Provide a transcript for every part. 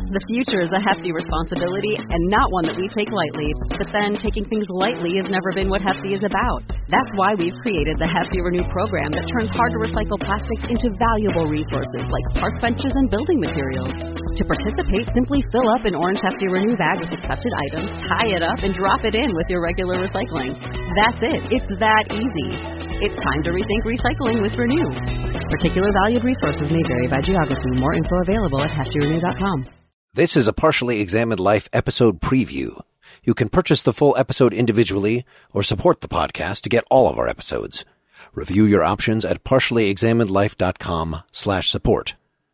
The future is a hefty responsibility and not one that we take lightly. But then taking things lightly has never been what Hefty is about. That's why we've created the Hefty Renew program that turns hard-to-recycle plastics into valuable resources like park benches and building materials. To participate, simply fill up an orange Hefty Renew bag with accepted items, tie it up, and drop it in with your regular recycling. That's it. It's that easy. It's time to rethink recycling with Renew. Particular valued resources may vary by geography. More info available at heftyrenew.com. This is a Partially Examined Life episode preview. You can purchase the full episode individually or support the podcast to get all of our episodes. Review your options at partiallyexaminedlife.com/support.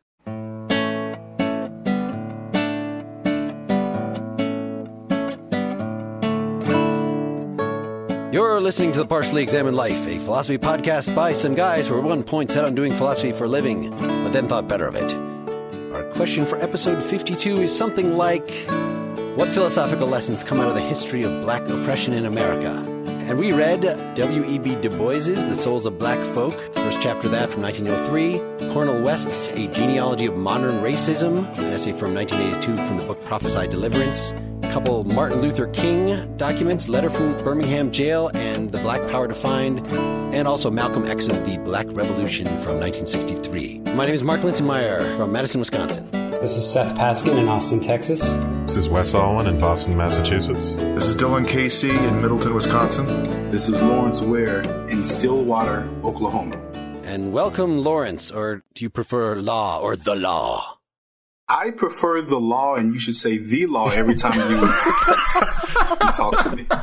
You're listening to The Partially Examined Life, a philosophy podcast by some guys who were at one point set on doing philosophy for a living, but then thought better of it. Our question for episode 52 is something like, what philosophical lessons come out of the history of black oppression in America? And we read W.E.B. Du Bois's The Souls of Black Folk, the first chapter of that from 1903, Cornel West's A Genealogy of Modern Racism, an essay from 1982 from the book Prophesy Deliverance, a couple Martin Luther King documents, Letter from Birmingham Jail and The Black Power Defined, and also Malcolm X's The Black Revolution from 1963. My name is Mark Linsenmeyer from Madison, Wisconsin. This is Seth Paskin in Austin, Texas. This is Wes Allen in Boston, Massachusetts. This is Dylan Casey in Middleton, Wisconsin. This is Lawrence Ware in Stillwater, Oklahoma. And welcome, Lawrence, or do you prefer law or the law? I prefer the law, and you should say the law every time you talk to me.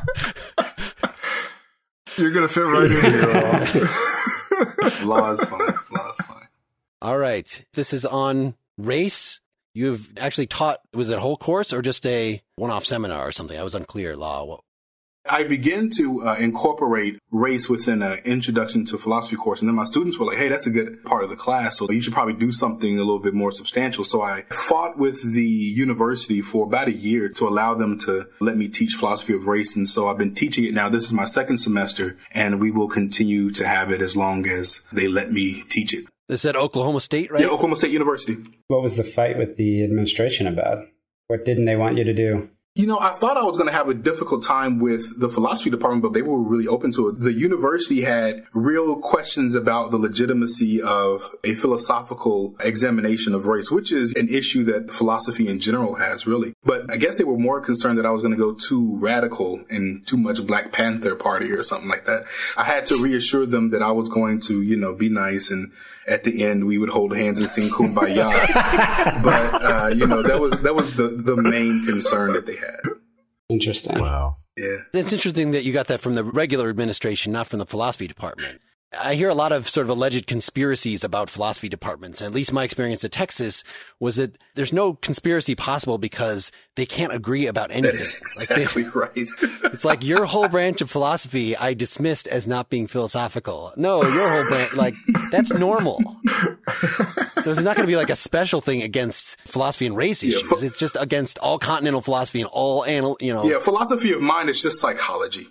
You're going to fit right in here. Law is fine. Law is fine. All right. This is on race. You've actually taught, was it a whole course or just a one-off seminar or something? I was unclear. Law. I began to incorporate race within an introduction to philosophy course. And then my students were like, hey, that's a good part of the class, so you should probably do something a little bit more substantial. So I fought with the university for about a year to allow them to let me teach philosophy of race. And so I've been teaching it now. This is my second semester, and we will continue to have it as long as they let me teach it. This is at Oklahoma State, right? Yeah, Oklahoma State University. What was the fight with the administration about? What didn't they want you to do? You know, I thought I was going to have a difficult time with the philosophy department, but they were really open to it. The university had real questions about the legitimacy of a philosophical examination of race, which is an issue that philosophy in general has, really. But I guess they were more concerned that I was going to go too radical and too much Black Panther Party or something like that. I had to reassure them that I was going to, be nice, and at the end we would hold hands and sing Kumbaya. But, that was the main concern that they had. Interesting. Wow. Yeah. It's interesting that you got that from the regular administration, not from the philosophy department. I hear a lot of sort of alleged conspiracies about philosophy departments. And at least my experience at Texas was that there's no conspiracy possible because they can't agree about anything. That is exactly right. It's like your whole branch of philosophy I dismissed as not being philosophical. No, your whole branch, that's normal. So it's not going to be like a special thing against philosophy and race issues. It's just against all continental philosophy and all Yeah, philosophy of mind is just psychology.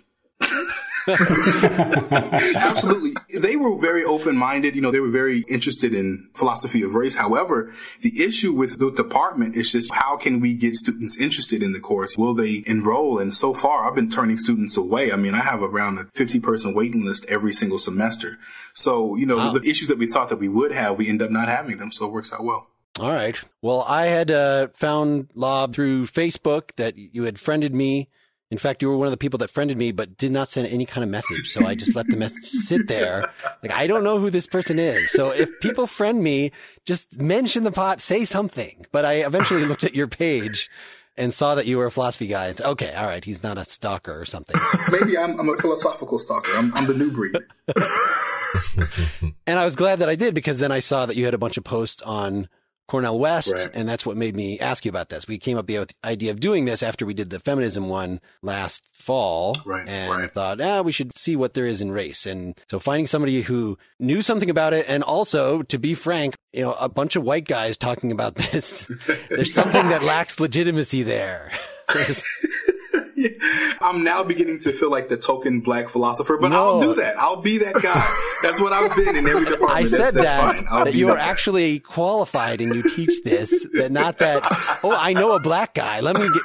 Absolutely. They were very open-minded. They were very interested in philosophy of race. However, the issue with the department is just how can we get students interested in the course? Will they enroll? And so far, I've been turning students away. I mean, I have around a 50-person waiting list every single semester. So, wow. The issues that we thought that we would have, we end up not having them. So it works out well. All right. Well, I had found Lob through Facebook that you had friended me. In fact, you were one of the people that friended me, but did not send any kind of message. So I just let the message sit there. Like, I don't know who this person is. So if people friend me, just mention the pot, say something. But I eventually looked at your page and saw that you were a philosophy guy. It's okay. All right. He's not a stalker or something. Maybe I'm a philosophical stalker. I'm the new breed. And I was glad that I did, because then I saw that you had a bunch of posts on Cornel West, right. And that's what made me ask you about this. We came up with the idea of doing this after we did the feminism one last fall, right, and thought, we should see what there is in race. And so finding somebody who knew something about it, and also, to be frank, a bunch of white guys talking about this, there's something that lacks legitimacy there. Yeah. I'm now beginning to feel like the token black philosopher, but No. I'll do that. I'll be that guy. That's what I've been in every department. I said that's that, fine. I'll that be you that are guy. actually qualified and you teach this, that not that, oh, I know a black guy.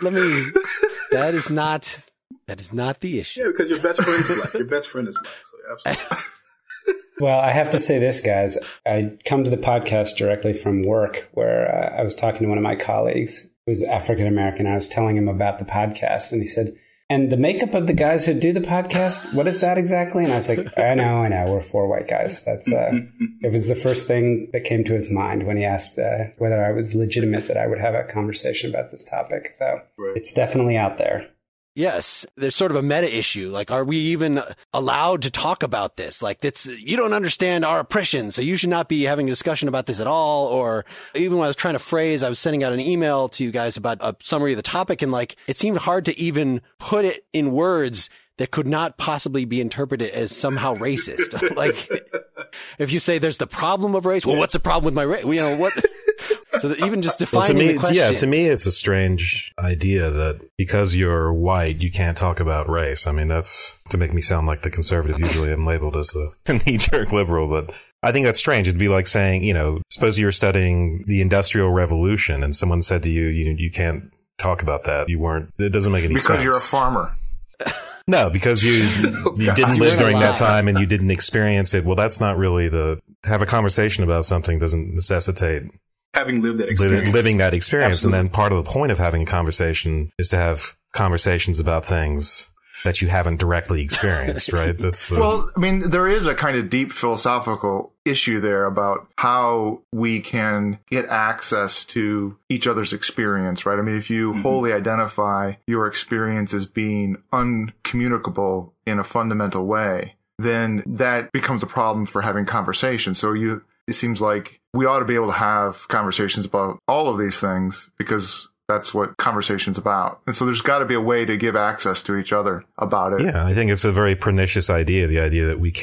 That is not the issue. Yeah, because your best friend's black. Your best friend is black. So absolutely. Well, I have to say this, guys. I come to the podcast directly from work where I was talking to one of my colleagues who was African American. I was telling him about the podcast, and he said, and the makeup of the guys who do the podcast, what is that exactly? And I was like, I know. We're 4 white guys. That's it was the first thing that came to his mind when he asked whether I was legitimate that I would have a conversation about this topic. So It's definitely out there. Yes, there's sort of a meta issue. Like, are we even allowed to talk about this? Like, you don't understand our oppression, so you should not be having a discussion about this at all. Or even when I was trying to phrase, I was sending out an email to you guys about a summary of the topic, and like, it seemed hard to even put it in words that could not possibly be interpreted as somehow racist. Like, if you say there's the problem of race, well, what's the problem with my race? You know, what? So that even just defining the question. Yeah, to me, it's a strange idea that because you're white, you can't talk about race. I mean, that's to make me sound like the conservative. Usually I'm labeled as the knee-jerk liberal, but I think that's strange. It'd be like saying, suppose you're studying the Industrial Revolution and someone said to you, you can't talk about that. It doesn't make any sense. Because you're a farmer. No, because you didn't live during that time and you didn't experience it. Well, that's not really to have a conversation about something doesn't necessitate Having lived that experience. Living that experience. Absolutely. And then part of the point of having a conversation is to have conversations about things that you haven't directly experienced, right? Well, I mean, there is a kind of deep philosophical issue there about how we can get access to each other's experience, right? I mean, if you wholly identify your experience as being uncommunicable in a fundamental way, then that becomes a problem for having conversations. So it seems like we ought to be able to have conversations about all of these things because that's what conversation's about. And so there's got to be a way to give access to each other about it. Yeah, I think it's a very pernicious idea, the idea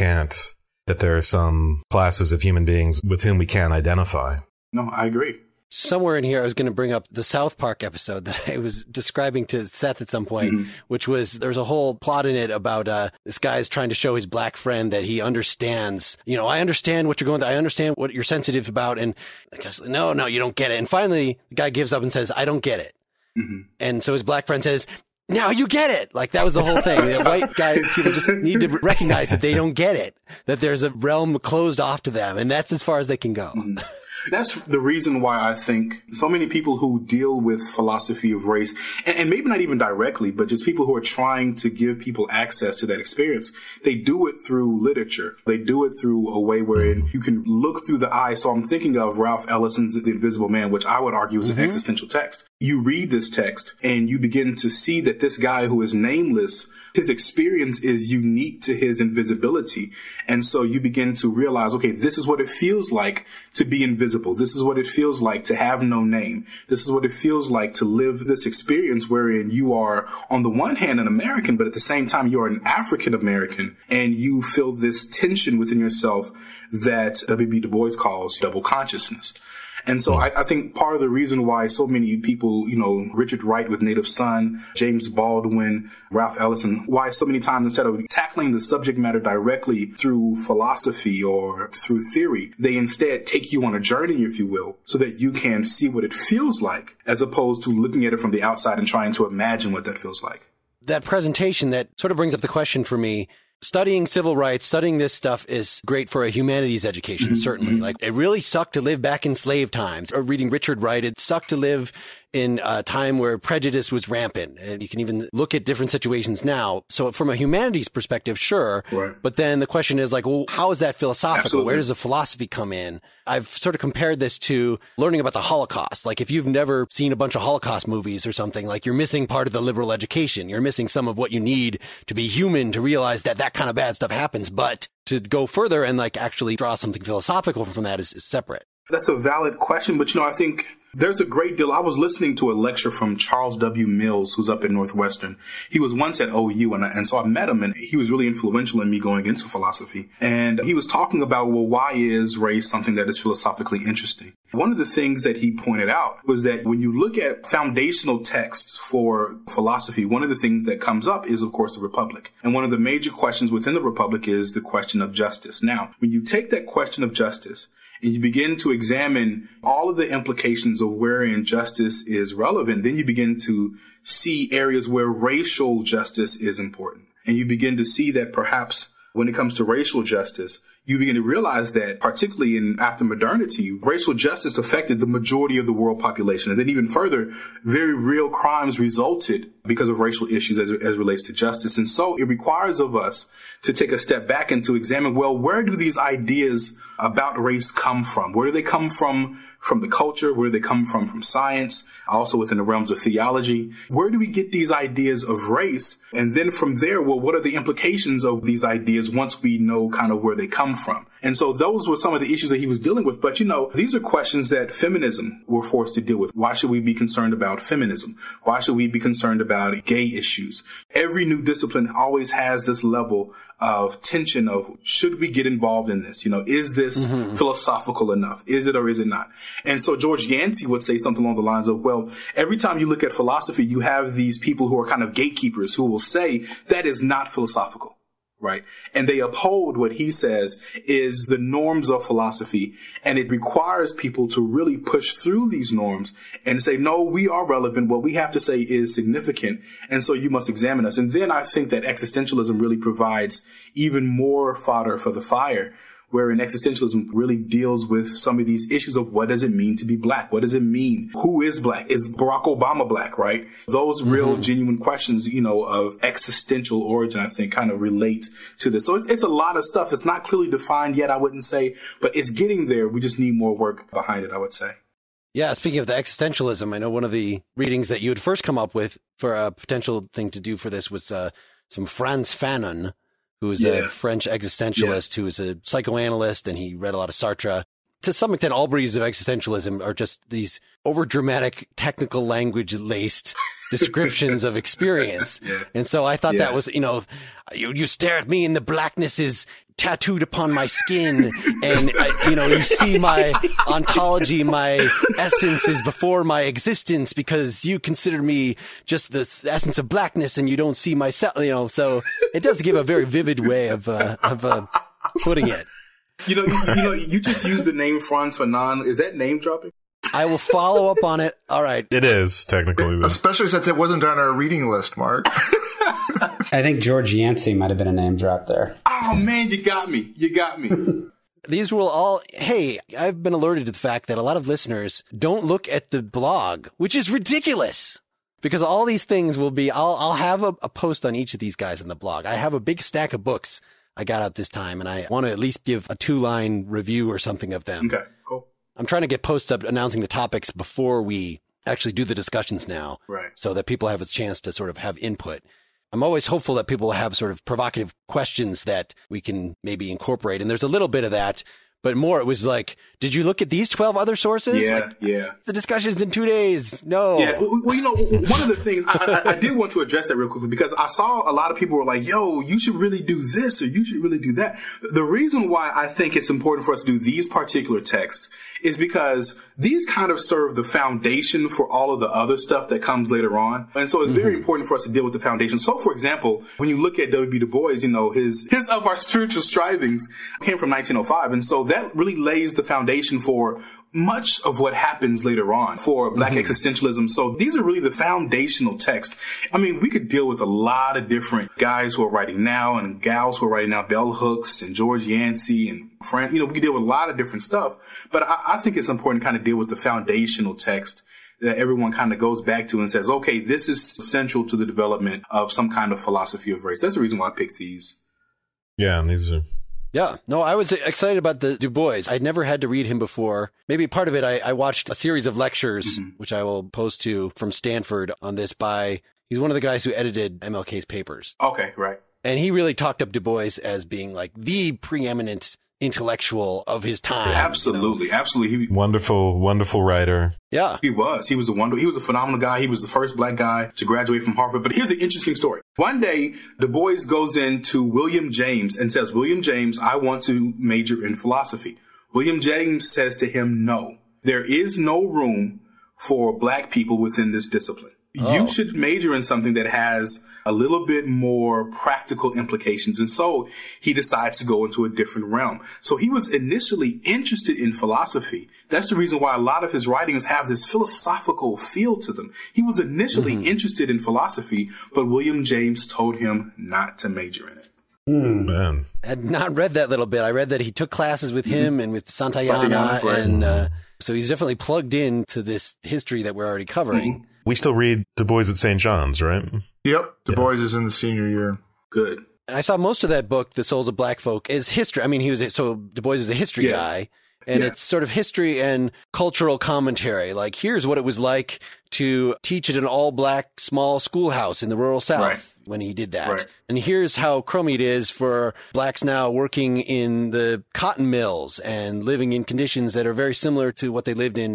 that there are some classes of human beings with whom we can't identify. No, I agree. Somewhere in here, I was going to bring up the South Park episode that I was describing to Seth at some point, which was, there's a whole plot in it about this guy's trying to show his black friend that he understands, I understand what you're going through. I understand what you're sensitive about. And the guy's like, no, you don't get it. And finally, the guy gives up and says, I don't get it. And so his black friend says, now you get it. Like, that was the whole thing. The white guy, people just need to recognize that they don't get it, that there's a realm closed off to them. And that's as far as they can go. That's the reason why I think so many people who deal with philosophy of race, and maybe not even directly, but just people who are trying to give people access to that experience, they do it through literature. They do it through a way wherein you can look through the eyes. So I'm thinking of Ralph Ellison's The Invisible Man, which I would argue is an existential text. You read this text and you begin to see that this guy who is nameless, his experience is unique to his invisibility. And so you begin to realize, okay, this is what it feels like to be invisible. This is what it feels like to have no name. This is what it feels like to live this experience wherein you are, on the one hand, an American, but at the same time, you're an African American. And you feel this tension within yourself that W.B. Du Bois calls double consciousness. And so I think part of the reason why so many people, Richard Wright with Native Son, James Baldwin, Ralph Ellison, why so many times instead of tackling the subject matter directly through philosophy or through theory, they instead take you on a journey, if you will, so that you can see what it feels like, as opposed to looking at it from the outside and trying to imagine what that feels like. That presentation, that sort of brings up the question for me. Studying civil rights, studying this stuff is great for a humanities education, certainly. Like, it really sucked to live back in slave times. Or reading Richard Wright, it sucked to live in a time where prejudice was rampant. And you can even look at different situations now. So from a humanities perspective, sure. Right. But then the question is like, well, how is that philosophical? Absolutely. Where does the philosophy come in? I've sort of compared this to learning about the Holocaust. Like, if you've never seen a bunch of Holocaust movies or something, like, you're missing part of the liberal education. You're missing some of what you need to be human, to realize that that kind of bad stuff happens. But to go further and like actually draw something philosophical from that is separate. That's a valid question, but I think There's a great deal. I was listening to a lecture from Charles W. Mills, who's up at Northwestern. He was once at OU, and so I met him, and he was really influential in me going into philosophy. And he was talking about, well, why is race something that is philosophically interesting? One of the things that he pointed out was that when you look at foundational texts for philosophy, one of the things that comes up is, of course, the Republic. And one of the major questions within the Republic is the question of justice. Now, when you take that question of justice and you begin to examine all of the implications of wherein justice is relevant, then you begin to see areas where racial justice is important. And you begin to see that perhaps when it comes to racial justice, you begin to realize that, particularly in after modernity, racial justice affected the majority of the world population. And then even further, very real crimes resulted because of racial issues as relates to justice. And so it requires of us to take a step back and to examine, well, where do these ideas about race come from? Where do they come from the culture? Where do they come from science? Also within the realms of theology. Where do we get these ideas of race? And then from there, well, what are the implications of these ideas once we know kind of where they come from? And so those were some of the issues that he was dealing with. But, these are questions that feminism were forced to deal with. Why should we be concerned about feminism? Why should we be concerned about gay issues? Every new discipline always has this level of tension of, should we get involved in this? Is this philosophical enough? Is it or is it not? And so George Yancey would say something along the lines of, well, every time you look at philosophy, you have these people who are kind of gatekeepers who will say that is not philosophical. Right. And they uphold what he says is the norms of philosophy. And it requires people to really push through these norms and say, no, we are relevant. What we have to say is significant. And so you must examine us. And then I think that existentialism really provides even more fodder for the fire, wherein existentialism really deals with some of these issues of what does it mean to be black? What does it mean? Who is black? Is Barack Obama black, right? Those real genuine questions, of existential origin, I think kind of relate to this. So it's a lot of stuff. It's not clearly defined yet, I wouldn't say, but it's getting there. We just need more work behind it, I would say. Yeah, speaking of the existentialism, I know one of the readings that you had first come up with for a potential thing to do for this was some Frantz Fanon, who is a French existentialist who is a psychoanalyst, and he read a lot of Sartre. To some extent, all breeds of existentialism are just these overdramatic, technical language-laced descriptions of experience. And so I thought that was, you stare at me and the blackness is tattooed upon my skin, and you see my ontology, my essence is before my existence because you consider me just the essence of blackness and you don't see myself, so it does give a very vivid way of putting it. You just used the name Frantz Fanon. Is that name dropping? I will follow up on it. All right. It is technically, especially since it wasn't on our reading list, Mark. I think George Yancey might have been a name drop there. Oh, man, you got me. These will all, hey, I've been alerted to the fact that a lot of listeners don't look at the blog, which is ridiculous. Because all these things will be, I'll have a post on each of these guys in the blog. I have a big stack of books I got out this time, and I want to at least give a 2-line review or something of them. Okay, cool. I'm trying to get posts up announcing the topics before we actually do the discussions now. Right. So that people have a chance to sort of have input. I'm always hopeful that people have sort of provocative questions that we can maybe incorporate. And there's a little bit of that, but more it was like, did you look at these 12 other sources? Yeah. The discussion's in 2 days. No. Yeah. Well, one of the things I did want to address that real quickly because I saw a lot of people were like, yo, you should really do this or you should really do that. The reason why I think it's important for us to do these particular texts is because these kind of serve the foundation for all of the other stuff that comes later on. And so it's very important for us to deal with the foundation. So, for example, when you look at W.B. Du Bois, his Of Our Spiritual Strivings came from 1905. And so that really lays the foundation for much of what happens later on for Black existentialism. So these are really the foundational texts. I mean, we could deal with a lot of different guys who are writing now and gals who are writing now, Bell Hooks and George Yancey and Frank. We could deal with a lot of different stuff. But I think it's important to kind of deal with the foundational text that everyone kind of goes back to and says, okay, this is central to the development of some kind of philosophy of race. That's the reason why I picked these. Yeah, and these are... Yeah, no, I was excited about the Du Bois. I'd never had to read him before. Maybe part of it, I watched a series of lectures, which I will post to from Stanford on this he's one of the guys who edited MLK's papers. Okay, right. And he really talked up Du Bois as being like the preeminent intellectual of his time. Absolutely. Absolutely. Wonderful, wonderful writer. Yeah. He was a phenomenal guy. He was the first black guy to graduate from Harvard. But here's an interesting story. One day, Du Bois goes into William James and says, William James, I want to major in philosophy. William James says to him, no, there is no room for black people within this discipline. You should major in something that has a little bit more practical implications. And so he decides to go into a different realm. So he was initially interested in philosophy. That's the reason why a lot of his writings have this philosophical feel to them. He was initially interested in philosophy, but William James told him not to major in it. Man. I had not read that little bit. I read that he took classes with him and with Santayana. Right. And so he's definitely plugged in to this history that we're already covering. We still read Du Bois at St. John's, right? Yep. Du Bois is in the senior year. Good. And I saw most of that book, The Souls of Black Folk, is history. I mean, Du Bois is a history guy. And it's sort of history and cultural commentary. Like, here's what it was like to teach at an all-black small schoolhouse in the rural South when he did that. Right. And here's how crummy it is for blacks now working in the cotton mills and living in conditions that are very similar to what they lived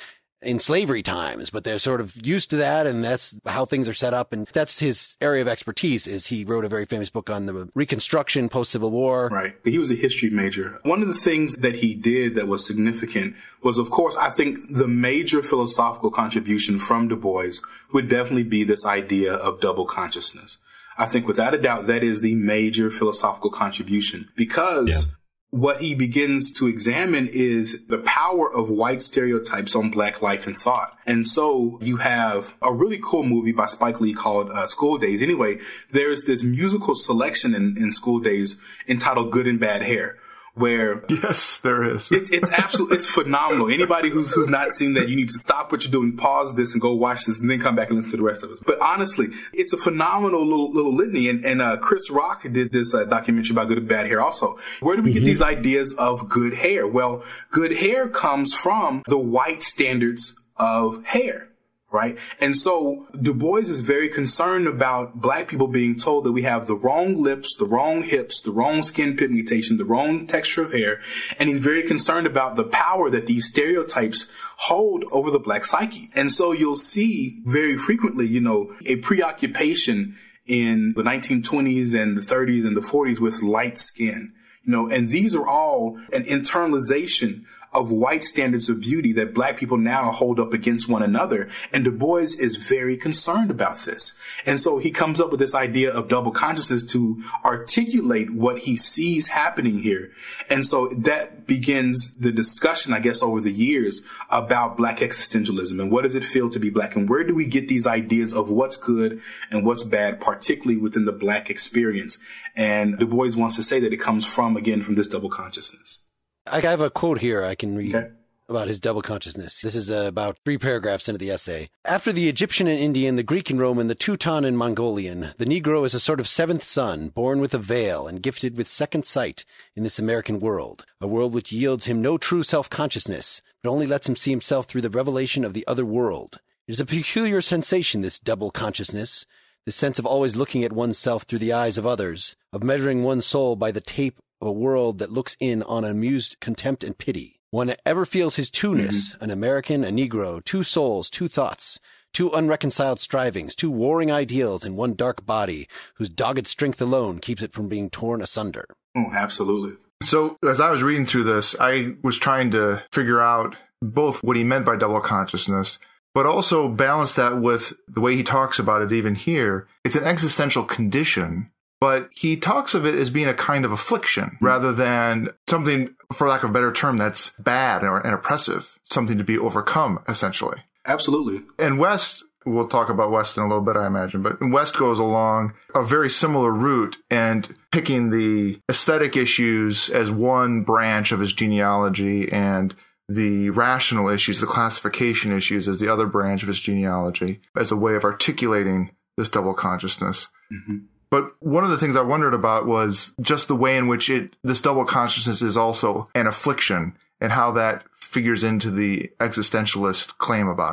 in slavery times, but they're sort of used to that, and that's how things are set up. And that's his area of expertise. Is he wrote a very famous book on the Reconstruction post-Civil War. Right. He was a history major. One of the things that he did that was significant was, of course, I think the major philosophical contribution from Du Bois would definitely be this idea of double consciousness. I think without a doubt that is the major philosophical contribution, because what he begins to examine is the power of white stereotypes on black life and thought. And so you have a really cool movie by Spike Lee called School Days. Anyway, there's this musical selection in School Days entitled Good and Bad Hair, where yes, there is. It's absolutely, it's phenomenal. Anybody who's not seen that, you need to stop what you're doing, pause this and go watch this and then come back and listen to the rest of us. But honestly, it's a phenomenal little litany. And Chris Rock did this documentary about good and bad hair also. Where do we get these ideas of good hair? Well, good hair comes from the white standards of hair. Right. And so Du Bois is very concerned about black people being told that we have the wrong lips, the wrong hips, the wrong skin pigmentation, the wrong texture of hair. And he's very concerned about the power that these stereotypes hold over the black psyche. And so you'll see very frequently, a preoccupation in the 1920s and the 30s and the 40s with light skin, and these are all an internalization of white standards of beauty that black people now hold up against one another. And Du Bois is very concerned about this. And so he comes up with this idea of double consciousness to articulate what he sees happening here. And so that begins the discussion, I guess, over the years about black existentialism and what does it feel to be black and where do we get these ideas of what's good and what's bad, particularly within the black experience. And Du Bois wants to say that it comes from this double consciousness. I have a quote here I can read about his double consciousness. This is about 3 paragraphs into the essay. After the Egyptian and Indian, the Greek and Roman, the Teuton and Mongolian, the Negro is a sort of seventh son, born with a veil and gifted with second sight in this American world, a world which yields him no true self-consciousness, but only lets him see himself through the revelation of the other world. It is a peculiar sensation, this double consciousness, the sense of always looking at oneself through the eyes of others, of measuring one's soul by the tape of a world that looks in on amused contempt and pity. One ever feels his two-ness, an American, a Negro, 2 souls, 2 thoughts, 2 unreconciled strivings, 2 warring ideals in one dark body, whose dogged strength alone keeps it from being torn asunder. Oh, absolutely. So as I was reading through this, I was trying to figure out both what he meant by double consciousness, but also balance that with the way he talks about it even here. It's an existential condition, but he talks of it as being a kind of affliction rather than something, for lack of a better term, that's bad and oppressive, something to be overcome, essentially. Absolutely. And West, we'll talk about West in a little bit, I imagine, but West goes along a very similar route and picking the aesthetic issues as one branch of his genealogy and the rational issues, the classification issues as the other branch of his genealogy as a way of articulating this double consciousness. Mm-hmm. But one of the things I wondered about was just the way in which this double consciousness is also an affliction and how that figures into the existentialist claim about it.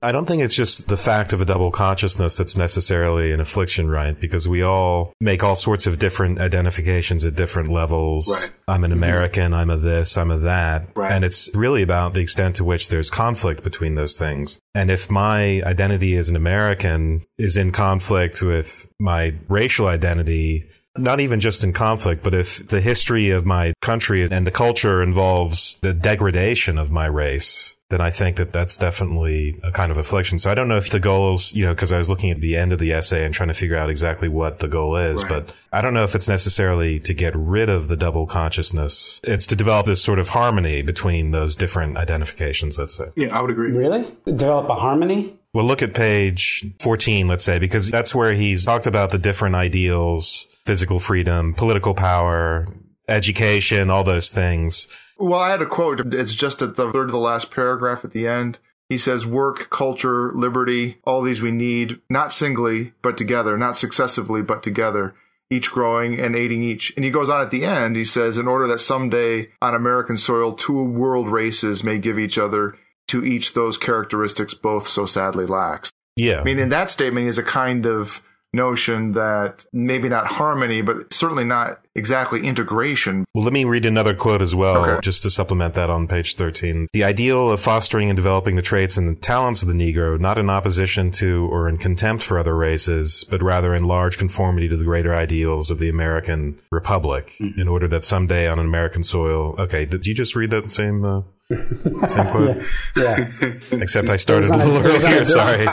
I don't think it's just the fact of a double consciousness that's necessarily an affliction, right? Because we all make all sorts of different identifications at different levels. Right. I'm an American, I'm a this, I'm a that. Right. And it's really about the extent to which there's conflict between those things. And if my identity as an American is in conflict with my racial identity, not even just in conflict, but if the history of my country and the culture involves the degradation of my race, then I think that that's definitely a kind of affliction. So I don't know if the goal is, because I was looking at the end of the essay and trying to figure out exactly what the goal is, but I don't know if it's necessarily to get rid of the double consciousness. It's to develop this sort of harmony between those different identifications, let's say. Yeah, I would agree. Really? Develop a harmony? Well, look at page 14, let's say, because that's where he's talked about the different ideals, physical freedom, political power, education, all those things. Well, I had a quote. It's just at the third to the last paragraph at the end. He says, work, culture, liberty, all these we need, not singly, but together, not successively, but together, each growing and aiding each. And he goes on at the end, he says, in order that someday on American soil, two world races may give each other to each those characteristics both so sadly lacks. Yeah. I mean, in that statement is a kind of notion that maybe not harmony, but certainly not exactly integration. Well, let me read another quote as well, just to supplement that on page 13. The ideal of fostering and developing the traits and talents of the Negro, not in opposition to or in contempt for other races, but rather in large conformity to the greater ideals of the American Republic, in order that someday on an American soil... Okay, did you just read that same quote? Yeah. Except I started a little earlier, sorry.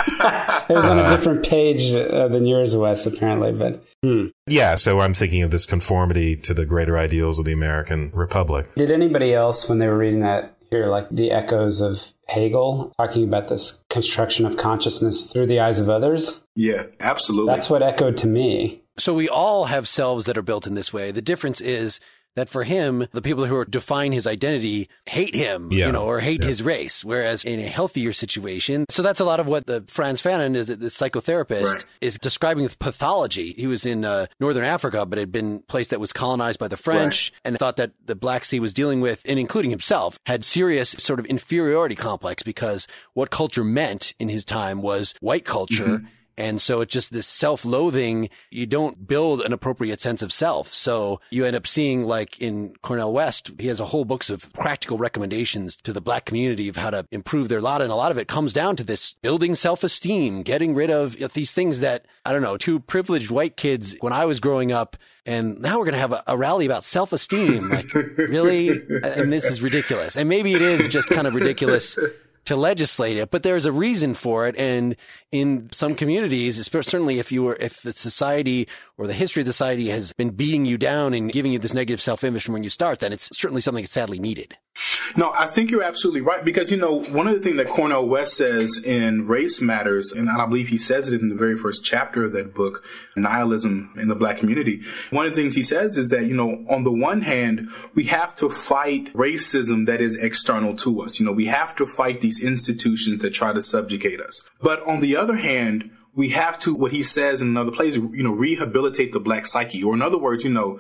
It was on a different page than yours, Wes, apparently, but... Yeah, so I'm thinking of this conformity to the greater ideals of the American Republic. Did anybody else, when they were reading that, hear like the echoes of Hegel talking about this construction of consciousness through the eyes of others? Yeah, absolutely. That's what echoed to me. So we all have selves that are built in this way. The difference is that for him, the people who define his identity hate him, or hate his race. Whereas in a healthier situation, so that's a lot of what the Frantz Fanon is, the psychotherapist, is describing with pathology. He was in Northern Africa, but had been a place that was colonized by the French and thought that the Black Sea was dealing with, and including himself, had serious sort of inferiority complex because what culture meant in his time was white culture. Mm-hmm. And so it's just this self-loathing. You don't build an appropriate sense of self. So you end up seeing, like in Cornel West, he has a whole books of practical recommendations to the Black community of how to improve their lot. And a lot of it comes down to this building self-esteem, getting rid of these things that, I don't know, two privileged white kids when I was growing up. And now we're going to have a rally about self-esteem. Like, really? And this is ridiculous. And maybe it is just kind of ridiculous to legislate it, but there's a reason for it. And in some communities, certainly if the society or the history of the society has been beating you down and giving you this negative self-image from when you start, then it's certainly something that's sadly needed. No, I think you're absolutely right. Because, one of the things that Cornel West says in Race Matters, and I believe he says it in the very first chapter of that book, Nihilism in the Black Community. One of the things he says is that, on the one hand, we have to fight racism that is external to us. We have to fight these institutions that try to subjugate us. But on the other hand, we have to, what he says in another place, rehabilitate the Black psyche. Or in other words,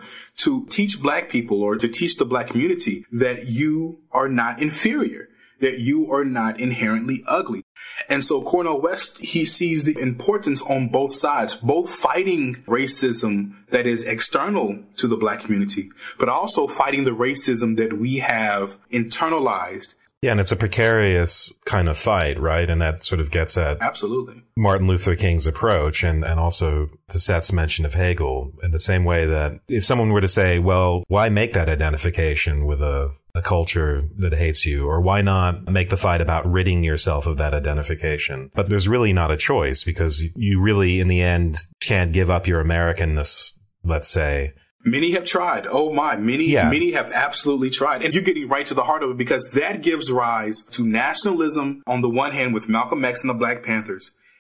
to teach Black people or to teach the Black community that you are not inferior, that you are not inherently ugly. And so Cornel West, he sees the importance on both sides, both fighting racism that is external to the Black community, but also fighting the racism that we have internalized. Yeah, and it's a precarious kind of fight, right? And that sort of gets at absolutely Martin Luther King's approach and also to Seth's mention of Hegel in the same way that if someone were to say, well, why make that identification with a culture that hates you? Or why not make the fight about ridding yourself of that identification? But there's really not a choice because you really, in the end, can't give up your Americanness, let's say. Many have tried. Oh my, many have absolutely tried. And you're getting right to the heart of it because that gives rise to nationalism on the one hand with Malcolm X and the Black Panthers.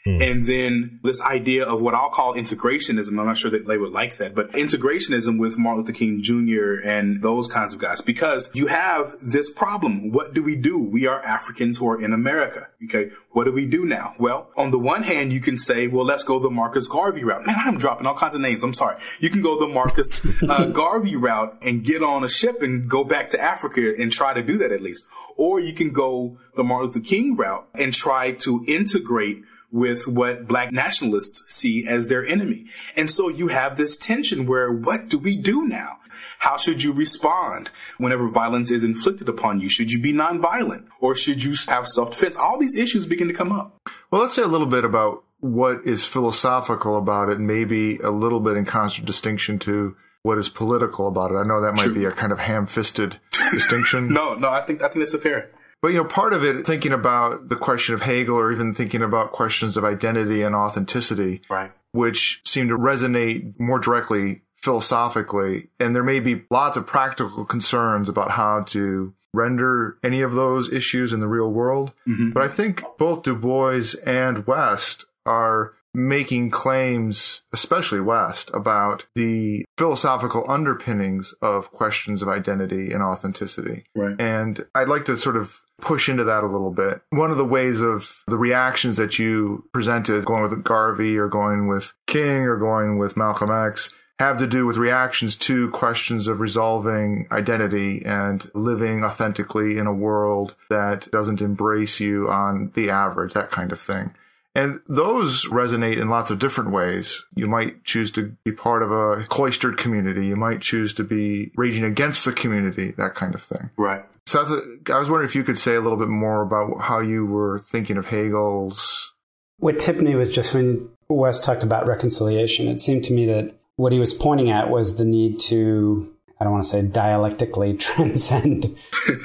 And then this idea of what I'll call integrationism. I'm not sure that they would like that, but integrationism with Martin Luther King Jr. and those kinds of guys, because you have this problem. What do? We are Africans who are in America. Okay. What do we do now? Well, on the one hand, you can say, well, let's go the Marcus Garvey route. Man, I'm dropping all kinds of names. I'm sorry. You can go the Marcus Garvey route and get on a ship and go back to Africa and try to do that at least. Or you can go the Martin Luther King route and try to integrate with what Black nationalists see as their enemy. And so you have this tension where, what do we do now? How should you respond whenever violence is inflicted upon you? Should you be nonviolent, or should you have self-defense? All these issues begin to come up. Well, let's say a little bit about what is philosophical about it, maybe a little bit in contradistinction to what is political about it. I know that might be a kind of ham-fisted distinction. No, I think that's a fair. But, part of it, thinking about the question of Hegel, or even thinking about questions of identity and authenticity, right, which seem to resonate more directly philosophically. And there may be lots of practical concerns about how to render any of those issues in the real world. Mm-hmm. But I think both Du Bois and West are making claims, especially West, about the philosophical underpinnings of questions of identity and authenticity. Right. And I'd like to sort of push into that a little bit. One of the ways of the reactions that you presented, going with Garvey or going with King or going with Malcolm X, have to do with reactions to questions of resolving identity and living authentically in a world that doesn't embrace you on the average, that kind of thing. And those resonate in lots of different ways. You might choose to be part of a cloistered community. You might choose to be raging against the community, that kind of thing. Right. Seth, I was wondering if you could say a little bit more about how you were thinking of Hegel's. What tipped me was just when West talked about reconciliation. It seemed to me that what he was pointing at was the need to, I don't want to say dialectically transcend,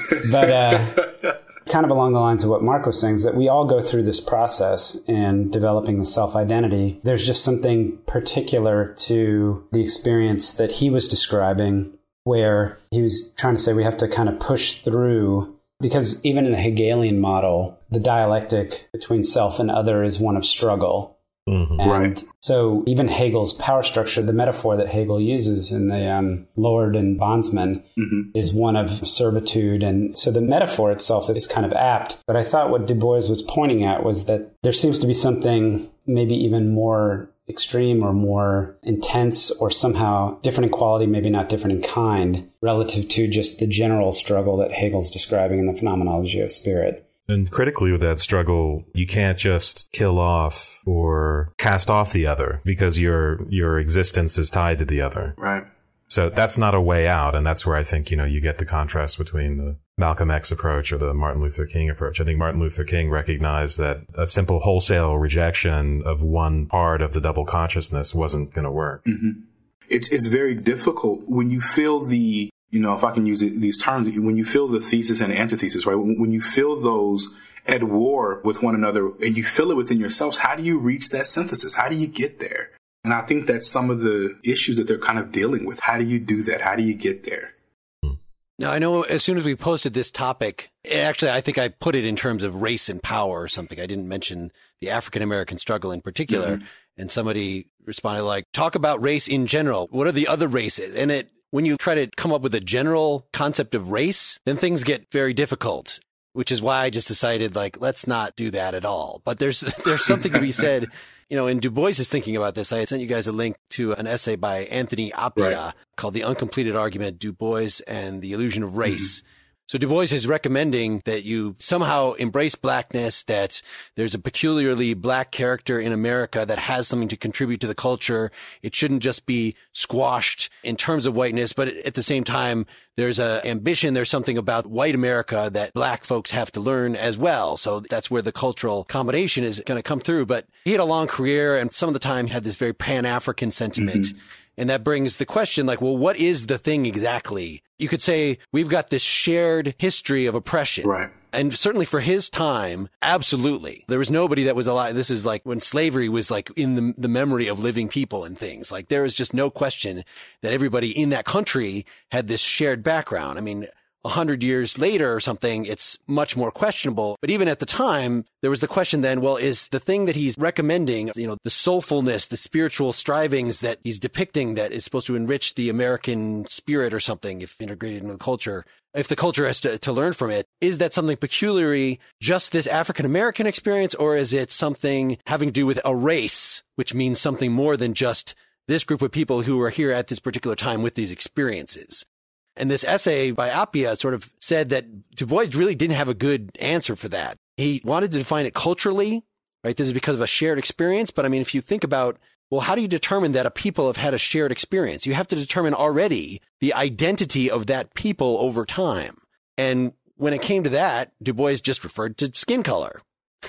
but kind of along the lines of what Mark was saying, is that we all go through this process in developing the self-identity. There's just something particular to the experience that he was describing, where he was trying to say we have to kind of push through, because even in the Hegelian model, the dialectic between self and other is one of struggle. Mm-hmm. And right. So even Hegel's power structure, the metaphor that Hegel uses in the Lord and Bondsman, mm-hmm. is one of servitude. And so the metaphor itself is kind of apt. But I thought what Du Bois was pointing at was that there seems to be something maybe even more extreme or more intense, or somehow different in quality, maybe not different in kind, relative to just the general struggle that Hegel's describing in the Phenomenology of Spirit. And critically with that struggle, you can't just kill off or cast off the other, because your existence is tied to the other. Right. So that's not a way out. And that's where I think, you get the contrast between the Malcolm X approach or the Martin Luther King approach. I think Martin Luther King recognized that a simple wholesale rejection of one part of the double consciousness wasn't going to work. Mm-hmm. It's very difficult when you feel the, if I can use these terms, when you feel the thesis and antithesis, right? When you feel those at war with one another and you feel it within yourselves, how do you reach that synthesis? How do you get there? And I think that's some of the issues that they're kind of dealing with. How do you do that? How do you get there? Now, I know as soon as we posted this topic, actually, I think I put it in terms of race and power or something. I didn't mention the African-American struggle in particular. Mm-hmm. And somebody responded like, talk about race in general. What are the other races? And when you try to come up with a general concept of race, then things get very difficult, which is why I just decided, let's not do that at all. But there's something to be said. In Du Bois is thinking about this. I sent you guys a link to an essay by Anthony Appiah called The Uncompleted Argument, Du Bois and the Illusion of Race. Mm-hmm. So Du Bois is recommending that you somehow embrace blackness, that there's a peculiarly black character in America that has something to contribute to the culture. It shouldn't just be squashed in terms of whiteness, but at the same time, there's an ambition. There's something about white America that black folks have to learn as well. So that's where the cultural combination is going to come through. But he had a long career, and some of the time had this very Pan-African sentiment. Mm-hmm. And that brings the question, what is the thing exactly? You could say we've got this shared history of oppression. Right. And certainly for his time, absolutely. There was nobody that was alive. This is like when slavery was in the memory of living people and things. There is just no question that everybody in that country had this shared background. I mean, 100 years later or something, it's much more questionable. But even at the time, there was the question then, well, is the thing that he's recommending, the soulfulness, the spiritual strivings that he's depicting that is supposed to enrich the American spirit or something, if integrated into the culture, if the culture has to learn from it, is that something peculiarly just this African-American experience, or is it something having to do with a race, which means something more than just this group of people who are here at this particular time with these experiences? And this essay by Appia sort of said that Du Bois really didn't have a good answer for that. He wanted to define it culturally, right? This is because of a shared experience. But I mean, if you think about, well, how do you determine that a people have had a shared experience? You have to determine already the identity of that people over time. And when it came to that, Du Bois just referred to skin color.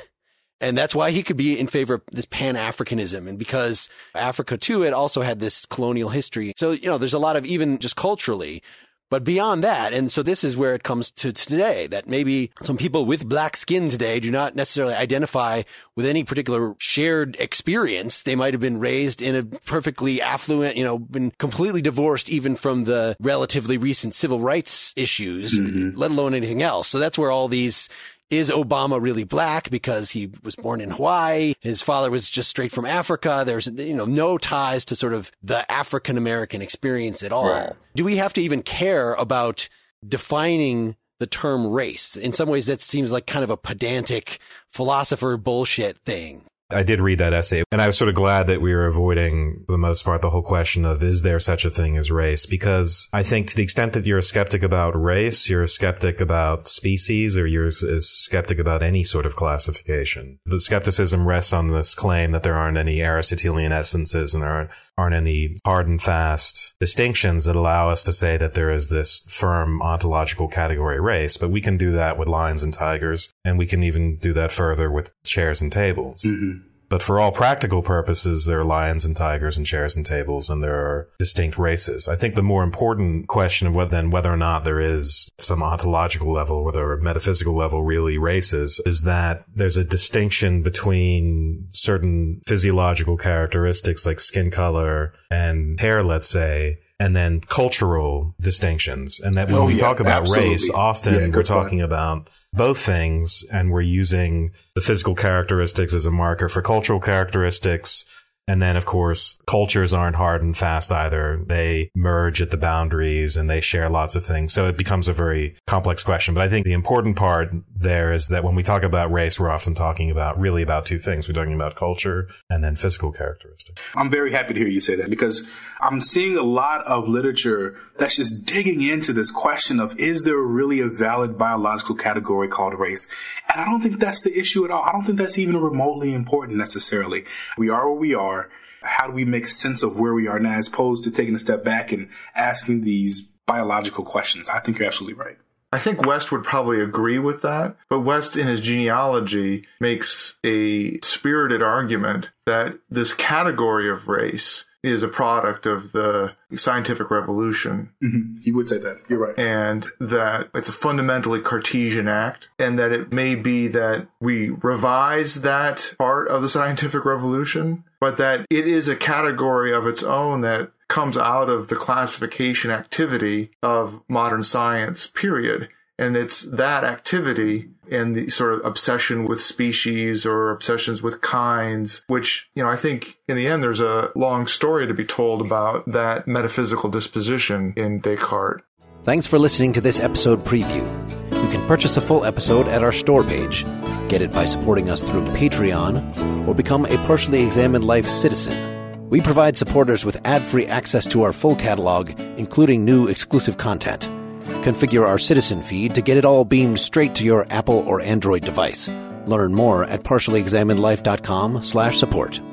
And that's why he could be in favor of this Pan-Africanism. And because Africa, too, it also had this colonial history. So, there's a lot of even just culturally. But beyond that, and so this is where it comes to today, that maybe some people with black skin today do not necessarily identify with any particular shared experience. They might have been raised in a perfectly affluent, been completely divorced even from the relatively recent civil rights issues, let alone anything else. So that's where all these... Is Obama really black because he was born in Hawaii? His father was just straight from Africa. There's, no ties to sort of the African-American experience at all. Right. Do we have to even care about defining the term race? In some ways, that seems like kind of a pedantic philosopher bullshit thing. I did read that essay, and I was sort of glad that we were avoiding, for the most part, the whole question of, is there such a thing as race? Because I think to the extent that you're a skeptic about race, you're a skeptic about species, or you're a skeptic about any sort of classification. The skepticism rests on this claim that there aren't any Aristotelian essences and there aren't any hard and fast distinctions that allow us to say that there is this firm ontological category race. But we can do that with lions and tigers, and we can even do that further with chairs and tables. Mm-hmm. But for all practical purposes, there are lions and tigers and chairs and tables, and there are distinct races. I think the more important question of whether or not there is some ontological level, whether a metaphysical level really races, is that there's a distinction between certain physiological characteristics like skin color and hair, let's say, and then cultural distinctions. And that when we talk about race, often we're talking about both things, and we're using the physical characteristics as a marker for cultural characteristics. And then, of course, cultures aren't hard and fast either. They merge at the boundaries and they share lots of things. So it becomes a very complex question. But I think the important part there is that when we talk about race, we're often talking about really about two things. We're talking about culture and then physical characteristics. I'm very happy to hear you say that, because I'm seeing a lot of literature that's just digging into this question of, is there really a valid biological category called race? And I don't think that's the issue at all. I don't think that's even remotely important necessarily. We are where we are. How do we make sense of where we are now, as opposed to taking a step back and asking these biological questions? I think you're absolutely right. I think West would probably agree with that, but West in his genealogy makes a spirited argument that this category of race is a product of the scientific revolution. Mm-hmm. He would say that. You're right. And that it's a fundamentally Cartesian act, and that it may be that we revise that part of the scientific revolution, but that it is a category of its own that comes out of the classification activity of modern science, period. And it's that activity and the sort of obsession with species or obsessions with kinds, which, I think in the end, there's a long story to be told about that metaphysical disposition in Descartes. Thanks for listening to this episode preview. You can purchase a full episode at our store page, get it by supporting us through Patreon, or become a Partially Examined Life citizen. We provide supporters with ad-free access to our full catalog, including new exclusive content. Configure our citizen feed to get it all beamed straight to your Apple or Android device. Learn more at partiallyexaminedlife.com/support.